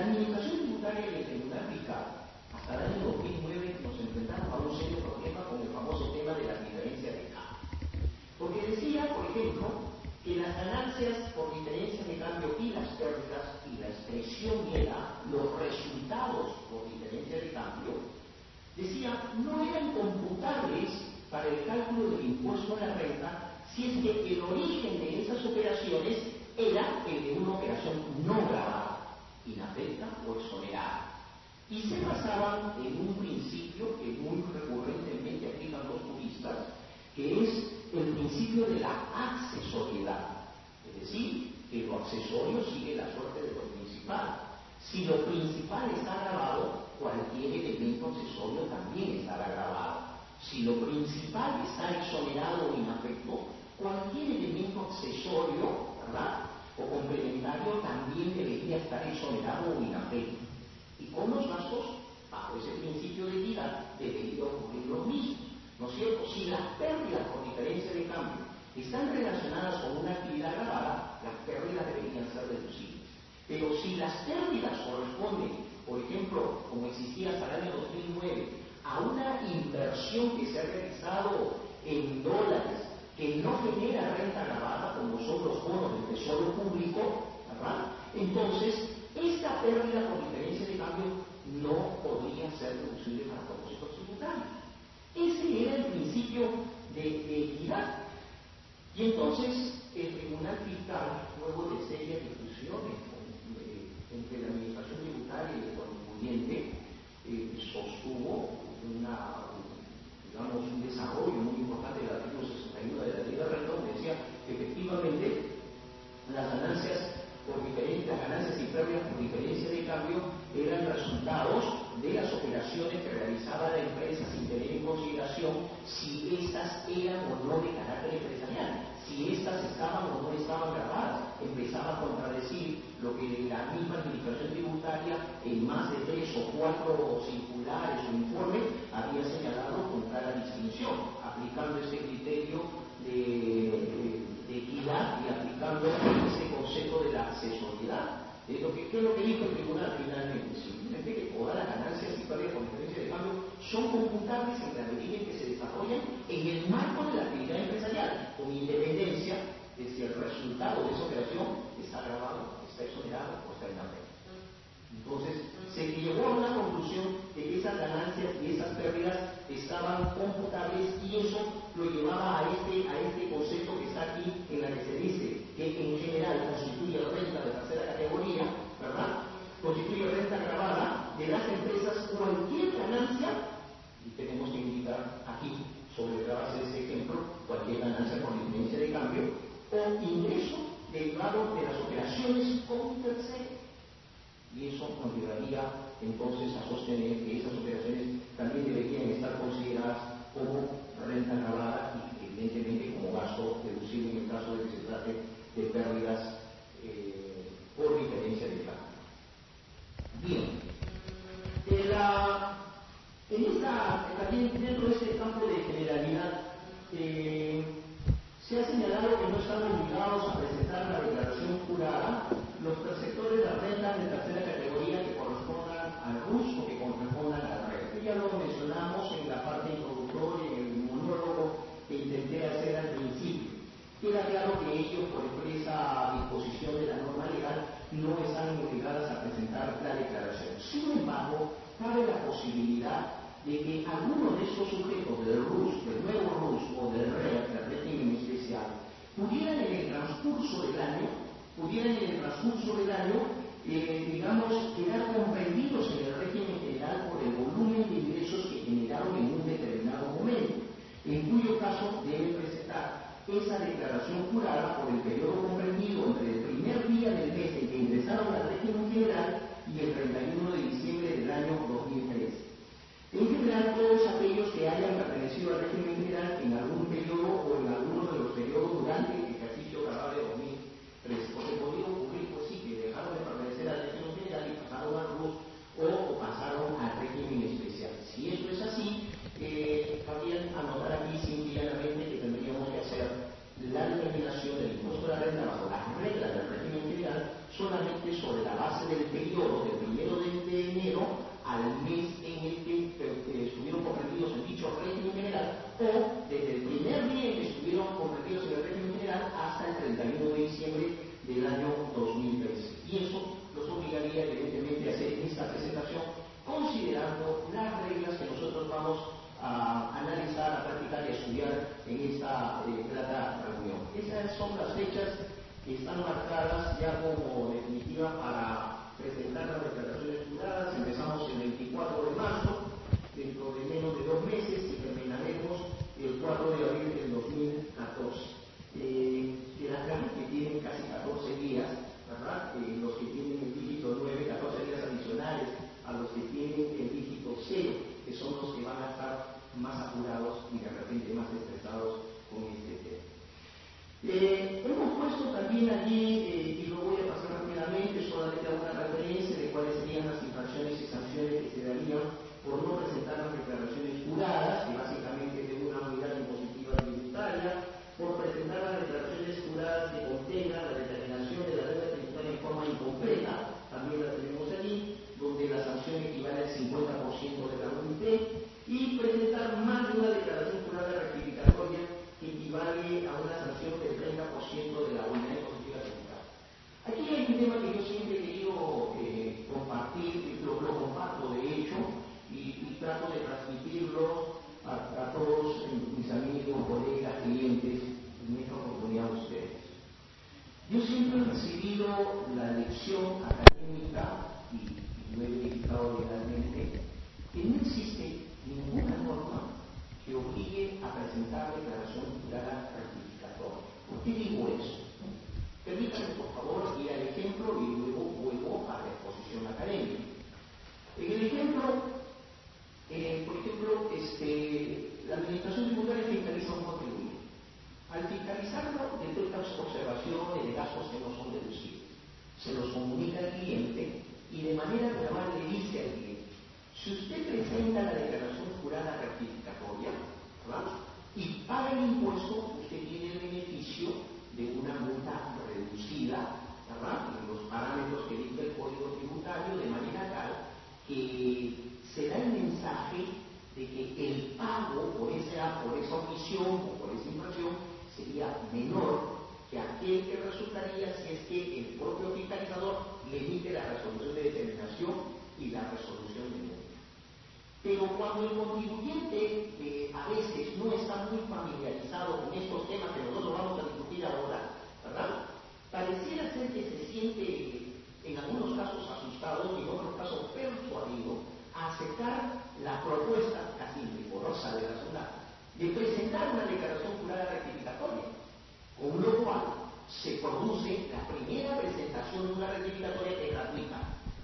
administración tributaria y el tribunal fiscal, hasta el año 2009 nos enfrentamos a un serio problema con el famoso tema de las diferencias de cambio. Porque decía, por ejemplo, que las ganancias por diferencias de cambio y las pérdidas, y la expresión era los resultados por diferencia de cambio, decía, no eran computables para el cálculo del impuesto a la renta si es que el origen de esas operaciones era el de una operación no grabada, inafecta o exonerada. Y se basaban en un principio que muy recurrentemente aplican los juristas, que es el principio de la accesoriedad. Es decir, que lo accesorio sigue la suerte de lo principal. Si lo principal está grabado, cualquier elemento accesorio también estará grabado. Si lo principal está exonerado o inafecto, cualquier elemento accesorio, ¿verdad?, o complementario también debería estar exonerado o inafecto. Y con los gastos, bajo ese principio de equidad, debería ocurrir lo mismo, ¿no es cierto? Si las pérdidas por diferencia de cambio están relacionadas con una actividad grabada, las pérdidas deberían ser deducibles. Pero si las pérdidas corresponden, por ejemplo, como existía hasta el año 2009, a una inversión que se ha realizado en dólares que no genera renta grabada, como son los bonos del Tesoro Público, ¿verdad?, entonces esta pérdida por diferencia de cambio no podría ser deducible para propósitos tributarios. Ese era el principio de equidad. Y entonces el Tribunal Fiscal, luego de serias discusiones entre la Administración Tributaria y el contribuyente, sostuvo un desarrollo muy importante del artículo 61 de la Ley de Renta, donde decía que efectivamente las ganancias y pérdidas por diferencia de cambio eran resultados de las operaciones que realizaba la empresa sin tener en consideración si estas eran o no de carácter empresarial, si estas estaban o no estaban grabadas. Empezaba a contradecir lo que la misma Administración Tributaria en más de 3 o 4 circulares o informes había señalado con clara distinción, aplicando este criterio de equidad y aplicando ese concepto de la accesoriedad. ¿Qué es lo que dijo el tribunal finalmente? Simplemente que todas las ganancias y pérdidas por diferencia de cambio son computables en la medida en que se desarrollan en el marco de la actividad empresarial, con independencia de si el resultado de esa operación está grabado, está exonerado o está inafecto. Entonces, se llegó a una conclusión de que esas ganancias y esas pérdidas estaban computables, y eso lo llevaba a este concepto que está aquí, en la que se dice que en general constituye renta de tercera categoría, ¿verdad? Constituye renta grabada de las empresas cualquier ganancia, y tenemos que indicar aquí, sobre la base de ese ejemplo, cualquier ganancia por diferencia de cambio, o ingreso derivado de las operaciones con terceros. Y eso nos llevaría entonces a sostener que esas operaciones también deberían estar consideradas como renta grabada y evidentemente como gasto deducible en el caso de que se trate de pérdidas por diferencia de cambio. Bien, también dentro de este campo de generalidad se ha señalado que no están obligados a presentar la declaración jurada los perceptores de las rentas de tercera categoría que correspondan al RUS o que correspondan al REF. Ya lo mencionamos en la parte introductoria, en el monólogo que intenté hacer al principio. Queda claro que ellos, por expresa disposición de la norma legal, no están obligadas a presentar la declaración. Sin embargo, cabe la posibilidad de que alguno de estos sujetos del RUS, del nuevo RUS o del REF, del régimen especial, pudieran en el transcurso del año, quedar comprendidos en el régimen general por el volumen de ingresos que generaron en un determinado momento, en cuyo caso deben presentar esa declaración jurada por el periodo comprendido entre el primer día del mes en que ingresaron al régimen general y el 31 de diciembre del año 2013. En general, todos aquellos que hayan pertenecido al régimen general en algún periodo o en alguno de los periodos durante el ejercicio grabable de 2013. Porque podría ocurrir, pues sí, que dejaron de pertenecer al régimen general y pasaron al RUS o pasaron al régimen especial. Si eso es así, cabría anotar aquí simplemente que tendríamos que hacer la determinación del impuesto de la renta están marcadas ya como definitivas para presentar las declaraciones juradas. Empezamos el 24 de marzo, dentro de menos de 2 meses, y terminaremos el 4 de abril del 2014. Quedarán que tienen casi 14 días, ¿verdad? Los que tienen el dígito 9, 14 días adicionales a los que tienen el dígito 0, que son los que van a estar más apurados y de repente más estresados con este tema. Hemos puesto también allí, y lo voy a pasar rápidamente, solamente a una referencia de cuáles serían las infracciones y sanciones que se darían por no presentar las declaraciones juradas, que básicamente es de una unidad impositiva tributaria, por presentar las declaraciones juradas que contengan la determinación de la deuda tributaria en forma incompleta, también la tenemos allí, donde la sanción equivale al 50% de la UIT, y presentar más de una declaración jurada rectificatoria que equivale a una sanción del 30% de la unidad impositiva tributaria. Aquí hay un tema que yo siempre he querido compartir, lo comparto de hecho, y trato de transmitirlo a todos mis amigos, colegas, clientes, en esta oportunidad de ustedes. Yo siempre he recibido la lección académica, y lo he verificado legalmente, que no existe ninguna norma que obligue a presentar declaración jurada rectificatoria. ¿Por qué digo eso? Permítanme, por favor, ir al ejemplo y luego vuelvo a la exposición académica. En el ejemplo, por ejemplo, la administración tributaria fiscaliza un contribuyente. Al fiscalizarlo, detecta observaciones de gastos que no son deducibles. Se los comunica al cliente y de manera verbal le dice al cliente: si usted presenta la declaración jurada rectificatoria, ¿verdad?, y paga el impuesto, usted tiene el beneficio de una multa reducida, ¿verdad?, en los parámetros que dicta el Código Tributario, de manera tal que se da el mensaje de que el pago por esa omisión o por esa infracción sería menor que aquel que resultaría si es que el propio fiscalizador le emite la resolución de determinación y la resolución de multa. Pero cuando el contribuyente a veces no está muy familiarizado con estos temas que nosotros vamos a discutir ahora, ¿verdad?, pareciera ser que se siente en algunos casos asustado y en otros casos persuadido a aceptar la propuesta casi rigorosa de la SUNAT de presentar una declaración jurada rectificatoria, con lo cual se produce la primera presentación de una rectificatoria que es gratuita.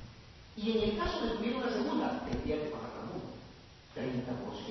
Y en el caso de que tuviera una segunda, tendría que pagar la multa, 30%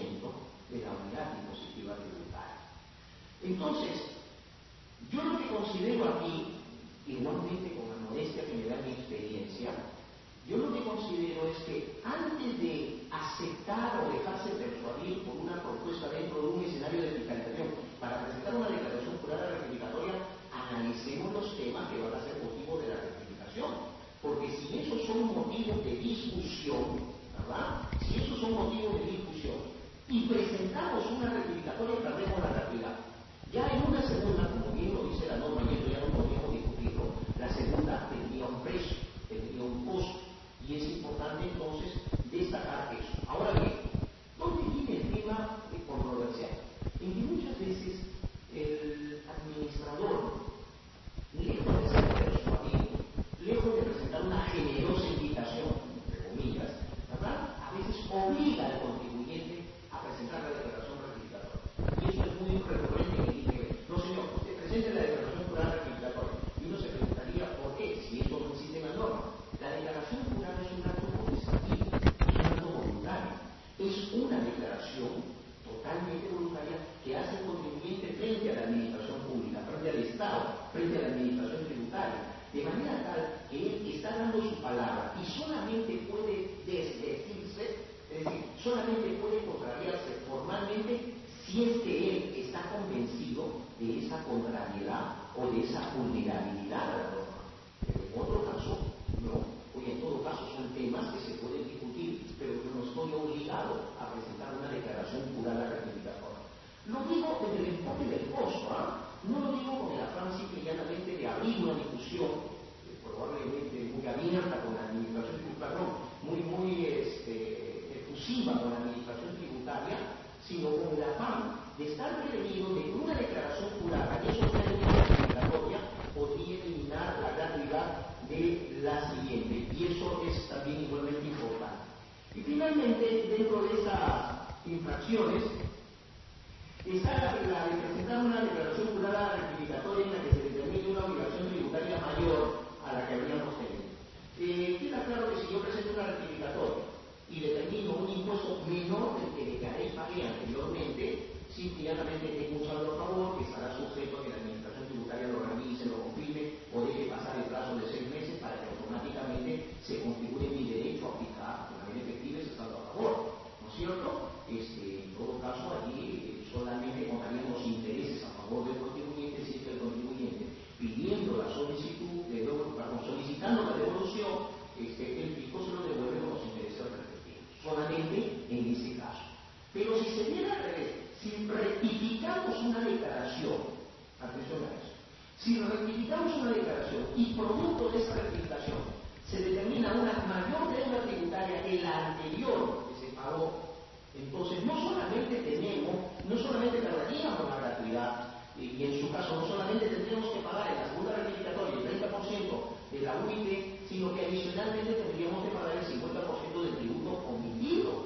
de la unidad impositiva tributaria. Entonces, yo lo que considero aquí, igualmente con la modestia que me da mi experiencia, yo lo que considero es que antes de aceptar o dejarse persuadir por una propuesta dentro de un escenario de fiscalización para presentar una declaración jurada rectificatoria, analicemos los temas que van a ser motivo de la rectificación. Porque si esos son motivos de discusión, ¿verdad?, si esos son motivos de discusión y presentamos una rectificatoria, perdemos la gratuidad. Ya en una segunda, como bien lo dice la norma, y esto ya no podríamos discutirlo, la segunda tendría un precio, tendría un costo. Y es importante entonces destacar eso. Ahora bien, ¿dónde viene el tema controversial? En que muchas veces el administrador, lejos de ser persuadido, lejos de presentar una generosa invitación, entre comillas, ¿verdad?, a veces obliga al contribuyente a presentar la declaración rectificatoria. Y eso es muy recurrente que dice: no señor, usted presente la declaración jurada rectificatoria. Y uno se preguntaría por qué, si esto no existe en la norma. La declaración jurada es un acto potestativo, es un acto voluntario, es una declaración totalmente voluntaria que hace el contribuyente frente a la administración pública, frente al Estado, frente a la administración tributaria, de manera tal que él está dando su palabra y solamente puede desdecirse, es decir, solamente puede contrariarse formalmente si es que él está convencido de esa contrariedad o de esa vulnerabilidad a la norma. Pero en otro caso, no. Oye, en todo caso son temas que se pueden discutir, pero yo no estoy obligado a presentar una declaración jurada rectificatoria. Lo digo desde el enfoque del costo, no lo digo con el afán simple y llanamente de abrir una discusión, probablemente muy abierta con la administración tributaria, muy efusiva con la administración tributaria, sino con el afán de estar prevenido de que una declaración jurada, y eso es una declaración rectificatoria, podría el fisco se lo devuelve con los intereses respectivos, solamente en ese caso. Pero si se viene al revés, si rectificamos una declaración, atención a eso, si rectificamos una declaración y producto de esa rectificación se determina una mayor deuda tributaria que la anterior que se pagó, entonces no solamente perderíamos la gratuidad, y en su caso no solamente tendríamos que pagar en la segunda rectificatoria el 30% de la UIT, sino que adicionalmente tendríamos que pagar el 50% del tributo omitido.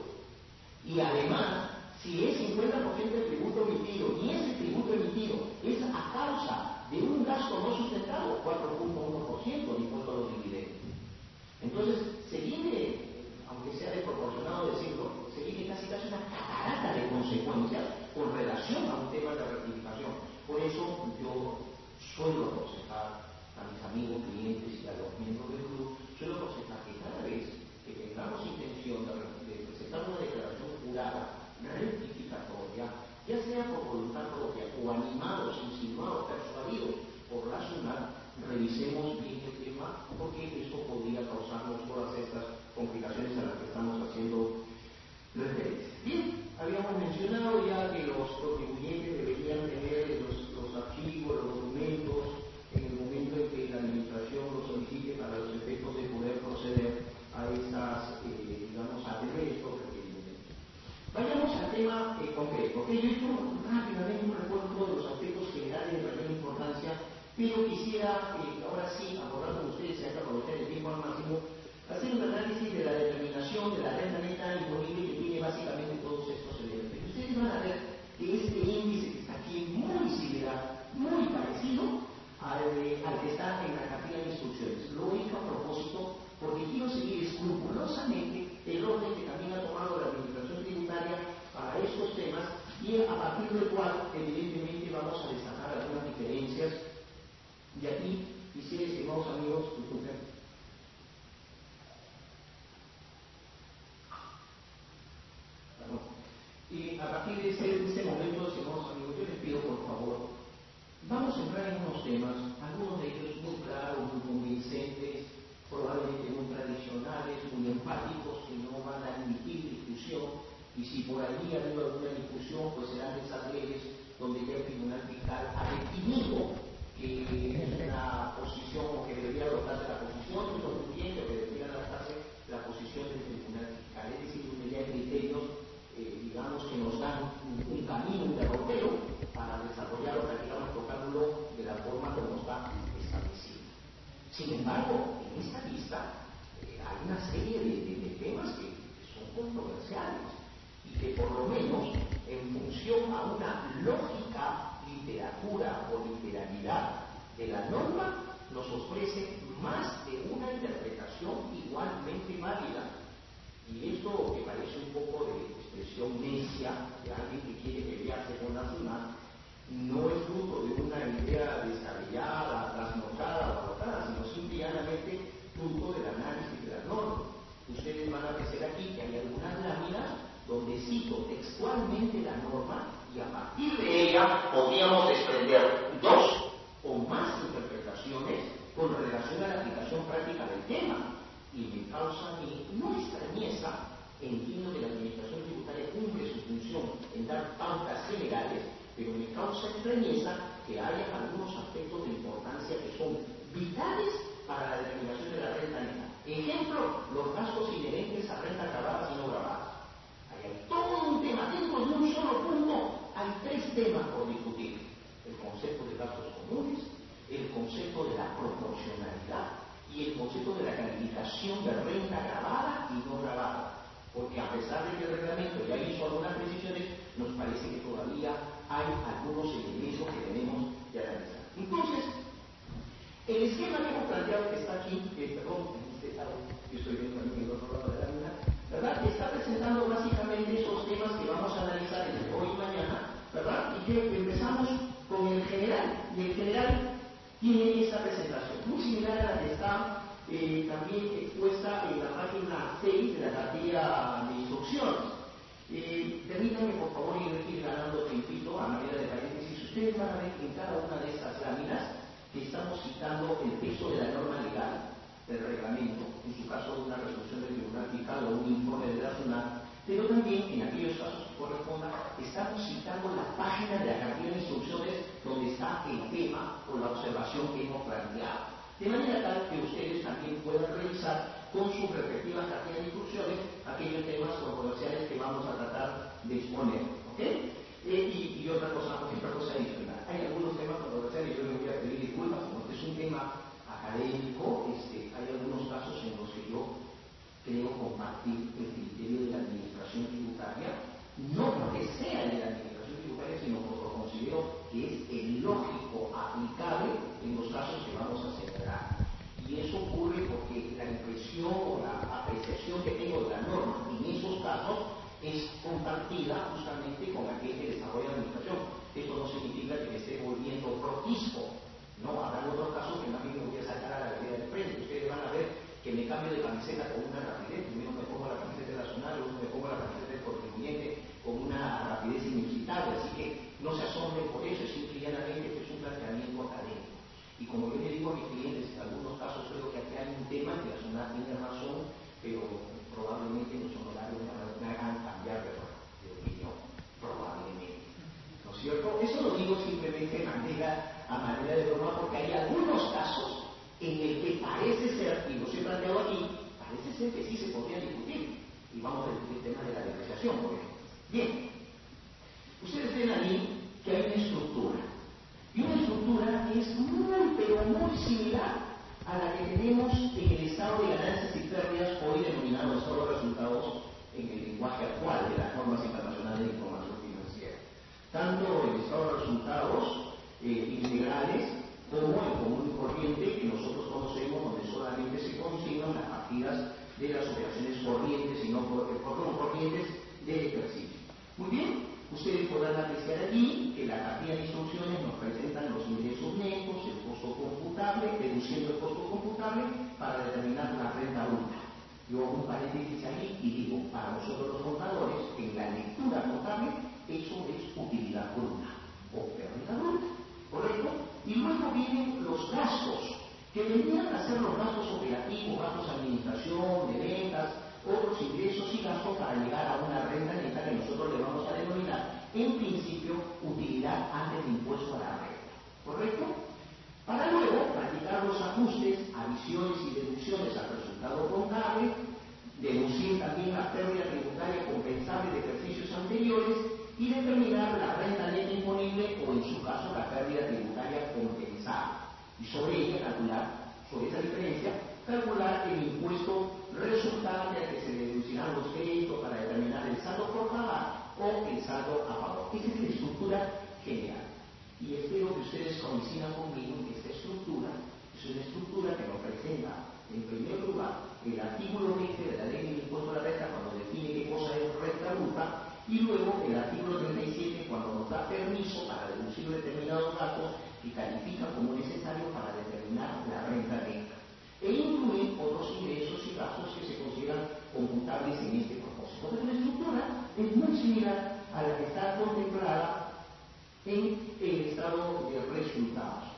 Y además, si es 50% del tributo omitido y ese tributo emitido es a causa de un gasto no sustentado, 4.1% de impuesto a los dividendos. Entonces, se viene, aunque sea desproporcionado decirlo, se viene casi una catarata de consecuencias con relación a un tema de rectificación. Por eso yo suelo aconsejar a mis amigos, clientes y a los miembros del club, suelo aconsejar que cada vez que tengamos intención de presentar una declaración jurada rectificatoria, ya sea por voluntad propia o animados, insinuados, persuadidos por la SUNAT, revisemos bien el tema, porque eso podría causarnos todas estas complicaciones a las que estamos haciendo referencia. Bien, habíamos mencionado ya que los contribuyentes deberían tener los archivos, los documentos, en el momento en que la administración lo solicite para los efectos de poder proceder a estas, a tener estos requerimientos. Vayamos al tema concreto. Yo he hecho rápidamente un recuento de los aspectos generales de mayor importancia, pero quisiera, ahora sí, abordar con ustedes, ya que aprovechar el tiempo al máximo, hacer un análisis de la determinación de la renta neta imponible que tiene básicamente todos estos elementos. Ustedes van a ver que este índice que está aquí es muy similar, muy parecido al que está en la cartilla de instrucciones. Lo he hecho a propósito porque quiero seguir escrupulosamente el orden que también ha tomado la administración tributaria para estos temas y a partir del cual evidentemente vamos a destacar algunas diferencias. Y aquí quisiera, estimados amigos, disculpen. Y a partir de este momento, estimados amigos, yo les pido por favor, vamos a entrar en unos temas, algunos de ellos muy claros, muy convincentes, probablemente muy tradicionales, muy empáticos, que no van a admitir discusión, y si por allí ha habido alguna discusión, pues serán esas leyes donde ya el Tribunal Fiscal ha definido que es una posición o que debería adoptarse la posición del contribuyente o que debería adoptarse la posición del Tribunal Fiscal, es decir, donde ya hay criterios, que nos dan un camino, un derrotero para desarrollar o practicar nuestro cálculo de la forma como está establecido. Sin embargo, en esta lista hay una serie de temas que son controversiales y que por lo menos en función a una lógica literatura o literalidad de la norma nos ofrece más de una interpretación igualmente válida. Y esto que parece un poco de expresión necia de alguien que quiere pelearse con la SUNAT, no es fruto de una idea descabellada, trasnochada o agotada, sino simplemente fruto del análisis de las normas. Ustedes van a apreciar aquí que hay algunas láminas donde cito textualmente la norma y a partir de ella podríamos desprender dos o más interpretaciones con relación a la aplicación práctica del tema. Y me causa no extrañeza, entiendo que la administración tributaria cumple su función en dar pautas generales, pero me causa extrañeza que haya algunos aspectos de importancia que son vitales para la determinación de la renta neta. Ejemplo, los gastos inherentes a renta grabadas y no grabadas. Ahí hay todo un tema, dentro de un solo punto hay tres temas por discutir: el concepto de gastos comunes, el concepto de la proporcionalidad y el concepto de la calificación de renta grabada y no grabada, porque a pesar de que el reglamento ya hizo algunas precisiones, nos parece que todavía hay algunos elementos que debemos de analizar. Entonces, el esquema que hemos planteado que está aquí, yo estoy viendo también el otro lado de la luna, ¿verdad? Que está presentando básicamente esos temas que vamos a analizar entre hoy y mañana, ¿verdad? Y que empezamos con el general, y el general tiene esta presentación, muy similar a la que está también expuesta en la página 6 de la cartilla de instrucciones. Permítanme por favor ir ganando tiempito a manera de paréntesis. Ustedes van a ver que en cada una de estas láminas que estamos citando el texto de la norma legal, del reglamento, en su caso una resolución del Tribunal Fiscal o un informe de la SUNAT, pero también en aquellos casos que correspondan, estamos citando la página de la cartilla de instrucciones donde está el tema o la observación que hemos planteado. De manera tal que ustedes también puedan revisar con sus respectivas cartillas de instrucciones aquellos temas controversiales que vamos a tratar de exponer. ¿Ok? Y otra cosa adicional. Hay algunos temas controversiales, yo les voy a pedir disculpas, como este es un tema académico, hay algunos casos en los que yo creo compartir el criterio de la administración tributaria, no porque sea de la administración tributaria, sino porque considero que es el lógico aplicable en los casos que vamos a señalar. Y eso ocurre porque la impresión o la apreciación que tengo de la norma en esos casos es compartida justamente con aquel que desarrolla la administración. Esto no significa que me esté volviendo protisco, ¿no? Habrá otros casos que más bien me voy a sacar a la vereda de frente. Ustedes van a ver que me cambio de camiseta con una rapidez. Primero me pongo la camiseta nacional, luego me pongo la camiseta del contribuyente con una rapidez inusitable. Así que no se asombren por eso, es simple y llanamente que es un planteamiento académico. Y como yo le digo a mis clientes, en algunos casos creo que aquí hay un tema que la SUNAT tiene razón, pero probablemente los honorarios me hagan cambiar de opinión, probablemente. ¿No es cierto? Eso lo digo simplemente a manera de broma, porque hay algunos casos en el que parece ser, y lo he planteado aquí, parece ser que sí se podría discutir. Y vamos a discutir el tema de la depreciación, por ejemplo. Bien, ustedes ven ahí que hay una estructura. Y una estructura que es muy similar a la que tenemos en el estado de ganancias y pérdidas, hoy denominado estado de resultados en el lenguaje actual de las normas internacionales de información financiera. Tanto el estado de resultados integrales como el común y corriente que nosotros conocemos, donde solamente se consignan las partidas de las operaciones corrientes y no corrientes del ejercicio. Muy bien, ustedes podrán apreciar aquí que la cartilla de instrucciones nos presentan los ingresos netos, el costo computable, deduciendo el costo computable para determinar la renta bruta. Yo hago un paréntesis ahí y digo, para nosotros los contadores, en la lectura contable, eso es utilidad bruta o pérdida bruta, ¿correcto? Y luego vienen los gastos, que vendrían a ser los gastos operativos, gastos de administración, de ventas, otros ingresos y gastos para llegar a una renta neta que nosotros le vamos a denominar, en principio, utilidad antes de impuesto a la renta, ¿correcto? Para luego practicar los ajustes, adiciones y deducciones al resultado contable, deducir también la pérdida tributaria compensable de ejercicios anteriores y determinar la renta neta imponible o, en su caso, la pérdida tributaria compensada. Y sobre ella calcular, sobre esa diferencia, calcular el impuesto resultante al que se deducirán los créditos para determinar el saldo por pagar o el saldo a favor. Esa es la estructura general. Y espero que ustedes coincidan conmigo en que esta estructura es una estructura que nos presenta, en primer lugar, el artículo 20 de la ley del impuesto a la renta cuando define qué cosa es renta bruta, y luego el artículo 37 cuando nos da permiso para deducir determinados gastos que califican como necesarios para determinar la renta neta. E incluye otros ingresos y gastos que se consideran computables en este propósito. Pero la estructura es muy similar a la que está contemplada en el estado de resultados.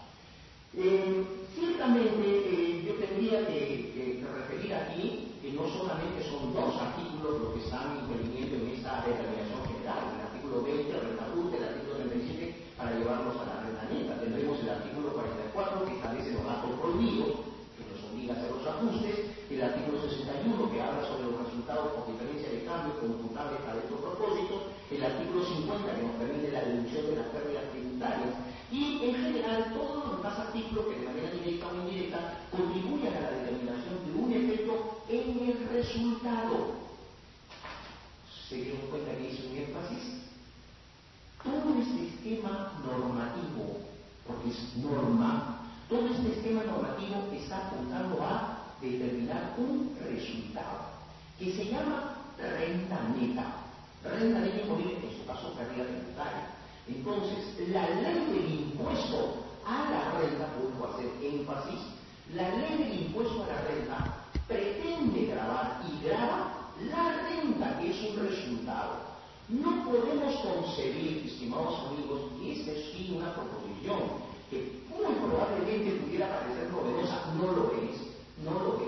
Ciertamente yo tendría que referir aquí que no solamente son dos artículos los que están interviniendo en esta determinación general, el artículo 20, renta bruta, el artículo 37 para llevarnos a la renta neta. Tendremos el artículo 44 que establece los gastos prohibidos, que nos obliga a hacer los ajustes, el artículo 61 que habla sobre los resultados por diferencia de cambio computables para estos propósitos, el artículo 50 que nos permite la deducción de las pérdidas tributarias y en general todos los demás artículos que de manera directa o indirecta contribuyen a la determinación de un efecto en el resultado. ¿Se dieron cuenta que hice un énfasis? Todo este esquema normativo, porque es norma, todo este esquema normativo está apuntando a determinar un resultado que se llama renta neta. Renta neta imponible, en su caso, pérdida tributaria. Entonces, la ley del impuesto a la renta, vuelvo a hacer énfasis, la ley del impuesto a la renta pretende gravar y grava la renta, que es un resultado. No podemos concebir, estimados amigos, y esta es sí una proposición que muy probablemente pudiera parecer novedosa, no lo es,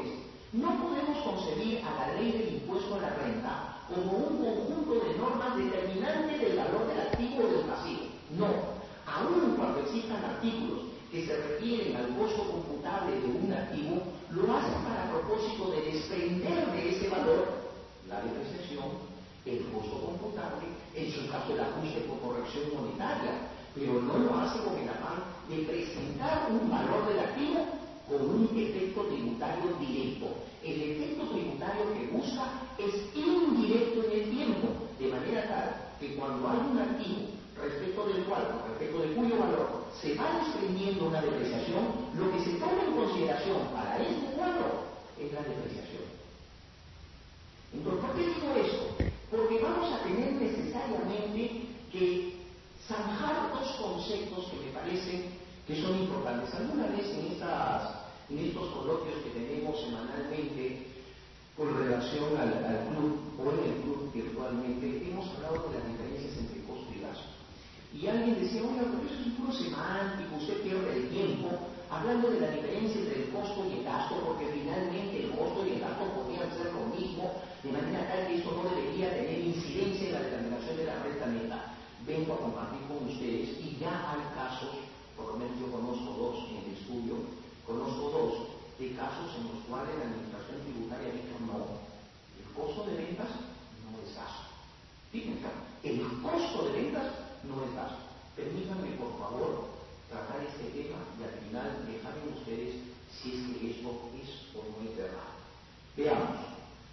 pero no lo hace con el afán de presentar un valor del activo con un efecto tributario directo. El efecto tributario que busca es indirecto en el tiempo, de manera tal que cuando hay un activo respecto de cuyo valor se va desprendiendo una depreciación, lo que se toma en consideración para este cuadro es la depreciación. Entonces, ¿por qué digo esto? Porque vamos a tener necesariamente que zanjar dos conceptos que me parecen que son importantes. Alguna vez en estos coloquios que tenemos semanalmente con relación al club o en el club virtualmente, hemos hablado de las diferencias entre costo y gasto. Y alguien decía, oiga, pero eso es un puro semántico, usted pierde el tiempo hablando de la diferencia entre el costo y el gasto, porque finalmente el costo y el gasto podrían ser lo mismo, de manera tal que esto no debería tener incidencia en la determinación de la renta neta. Vengo a compartir con ustedes, y ya hay casos, por lo menos yo conozco dos en el estudio, de casos en los cuales la administración tributaria ha dicho no, el costo de ventas no es gasto. Fíjense, el costo de ventas no es gasto. Permítanme, por favor, tratar este tema y al final dejarme ustedes si es que esto es o no es verdad. Veamos.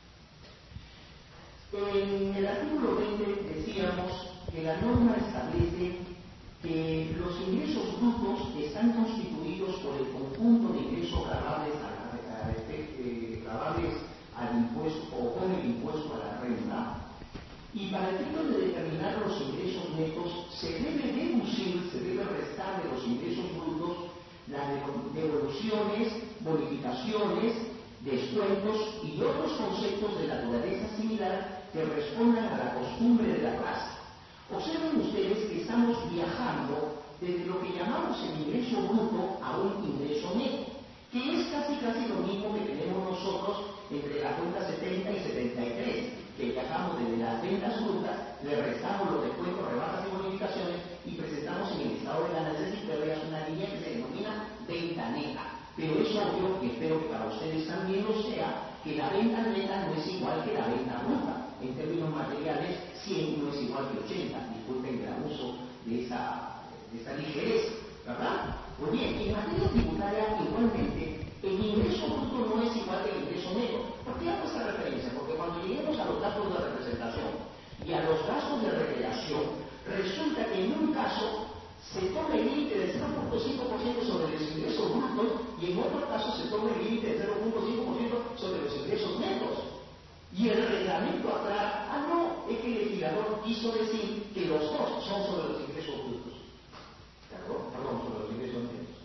En el artículo 20 decíamos que la norma establece que los ingresos brutos están constituidos por el conjunto de ingresos gravables al impuesto o con el impuesto a la renta, y para efectos de determinar los ingresos netos se debe deducir, se debe restar de los ingresos brutos las devoluciones, bonificaciones, descuentos y otros conceptos de naturaleza similar que respondan a la costumbre de la clase. Observen ustedes que estamos viajando desde lo que llamamos el ingreso bruto a un ingreso neto, que es casi lo mismo que tenemos nosotros entre la cuenta 70 y 73, que viajamos desde las ventas brutas, le restamos los descuentos, rebajas y bonificaciones y presentamos en el estado de ganancias y pérdidas una línea que se denomina venta neta. Pero es obvio, y espero que para ustedes también lo sea, que la venta neta no es igual que la venta bruta. En términos materiales, 100 no es igual que 80. Disculpen el abuso de esa ligereza, ¿verdad? Pues bien, en materia tributaria, igualmente, el ingreso bruto no es igual que el ingreso neto. ¿Por qué hago esta referencia? Porque cuando lleguemos a los gastos de representación y a los gastos de recreación, resulta que en un caso se toma el límite del 0.5% sobre los ingresos brutos y en otro caso se toma el límite del 0.5% sobre los ingresos netos. Y el reglamento aclara, no, es que el legislador quiso decir que los dos son sobre los ingresos brutos. Perdón, sobre los ingresos netos.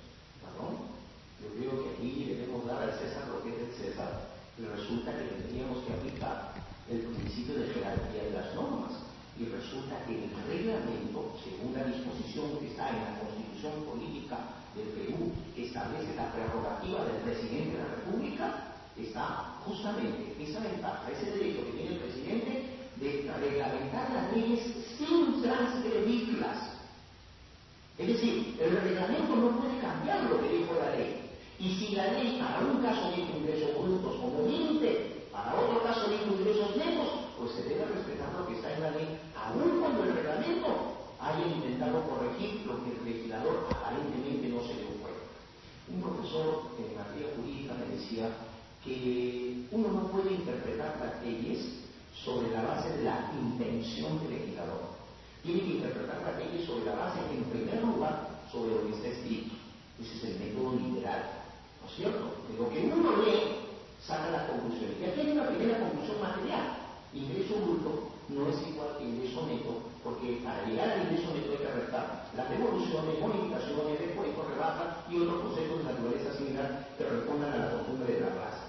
Yo creo que aquí debemos dar al César lo que es del César, y resulta que tendríamos que aplicar el principio de jerarquía de las normas. Y resulta que el reglamento, según la disposición que está en la Constitución Política del Perú, que establece la prerrogativa del presidente de la República, está justamente esa ventaja, ese derecho que tiene el presidente de reglamentar las leyes sin transgredirlas. Es decir, el reglamento no puede cambiar lo que dijo la ley. Y si la ley para un caso dijo ingresos brutos como límite, para otro caso dijo ingresos netos, pues se debe respetar lo que está en la ley, aun cuando el reglamento haya intentado corregir lo que el legislador aparentemente no se dio cuenta. Un profesor en materia jurídica me decía que uno no puede interpretar las leyes sobre la base de la intención del legislador. Tiene que interpretar las leyes sobre la base, en primer lugar, sobre lo que está escrito. Ese es el método literal, ¿no es cierto? De lo que uno lee, saca las conclusiones. Y aquí hay una primera conclusión material. Ingreso bruto no es igual que ingreso neto, porque para llegar al ingreso neto hay que restar las devoluciones, bonificaciones, descuentos, rebajas y otros conceptos de naturaleza similar que respondan a la costumbre de la clase.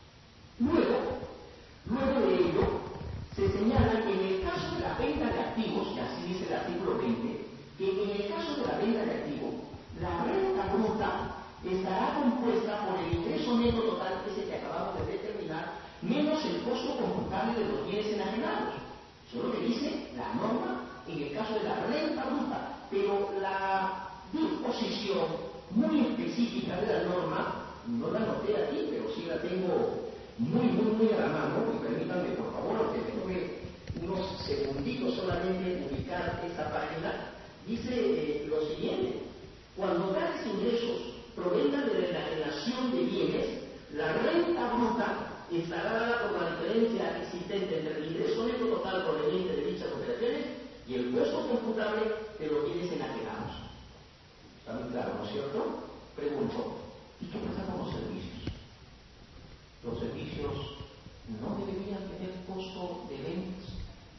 Luego de ello, se señala que en el caso de la venta de activos, y así dice el artículo 20, que en el caso de la venta de activos, la renta bruta estará compuesta por el ingreso neto total, que es el que acabamos de determinar, menos el costo computable de los bienes enajenados. Eso es lo que dice la norma en el caso de la renta bruta, pero la disposición muy específica de la norma, no la noté aquí, pero sí la tengo muy a la mano, y permítanme por favor, aunque tengo unos segunditos solamente ubicar esta página, dice lo siguiente: cuando tales ingresos provengan de la enajenación de bienes, la renta bruta estará dada por la diferencia existente entre el ingreso neto total proveniente de dichas operaciones y el costo computable de los bienes enajenados. ¿Está muy claro, no es cierto? Pregunto, ¿y qué pasa con los servicios? Los servicios no deberían tener costo de ventas.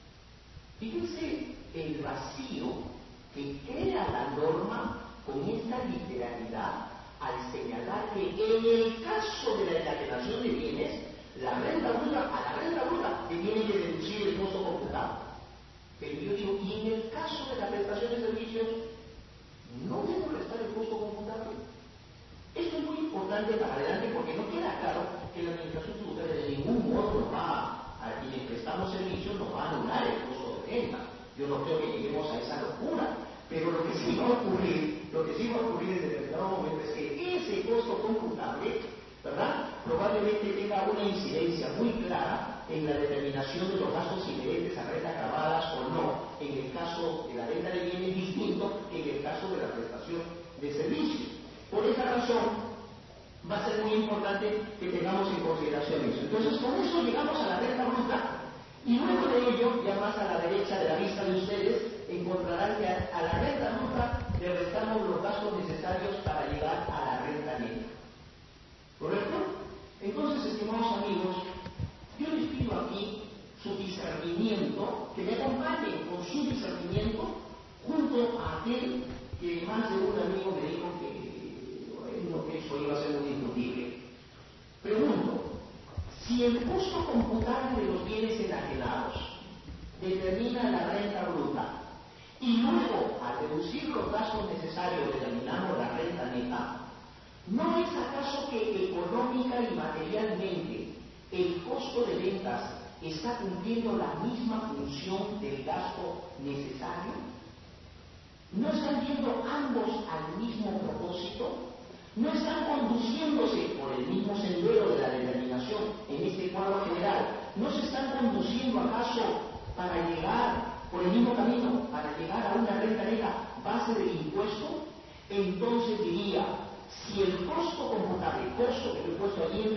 Fíjense el vacío que crea la norma con esta literalidad al señalar que en el caso de la enajenación de bienes, a la renta bruta le tiene que deducir el costo computable. Pero yo digo, y en el caso de la prestación de servicios, ¿no debo restar el costo computable? Esto es muy importante para adelante porque no queda claro que la administración tributaria de ningún modo nos va a quienes prestamos servicios nos va a anular el costo de venta. Yo no creo que lleguemos a esa locura, pero lo que sí va a ocurrir en determinado momento es que ese costo computable, ¿verdad?, probablemente tenga una incidencia muy clara en la determinación de los gastos inherentes a rentas grabadas o no, en el caso de la venta de bienes, distinto que en el caso de la prestación de servicios. Por esa razón, va a ser muy importante que tengamos en consideración eso. Entonces, con eso llegamos a la renta bruta, y luego de ello, ya más a la derecha de la vista de ustedes, encontrarán que a la renta bruta le restamos los gastos necesarios para llegar a la renta neta. ¿Correcto? Entonces, estimados amigos, yo les pido aquí su discernimiento, que me acompañen con su discernimiento junto a aquel que más de un amigo me dijo que eso iba a ser muy discutible. Pregunto, si el costo computable de los bienes enajenados determina la renta bruta y luego al deducir los gastos necesarios determinamos la renta neta, ¿no es acaso que económica y materialmente el costo de ventas está cumpliendo la misma función del gasto necesario? ¿No están yendo ambos al mismo propósito? ¿No están conduciéndose por el mismo sendero de la determinación en este cuadro general? ¿No se están conduciendo acaso para llegar por el mismo camino, para llegar a una renta neta base del impuesto? Entonces diría, si el costo computable, costo que he puesto allí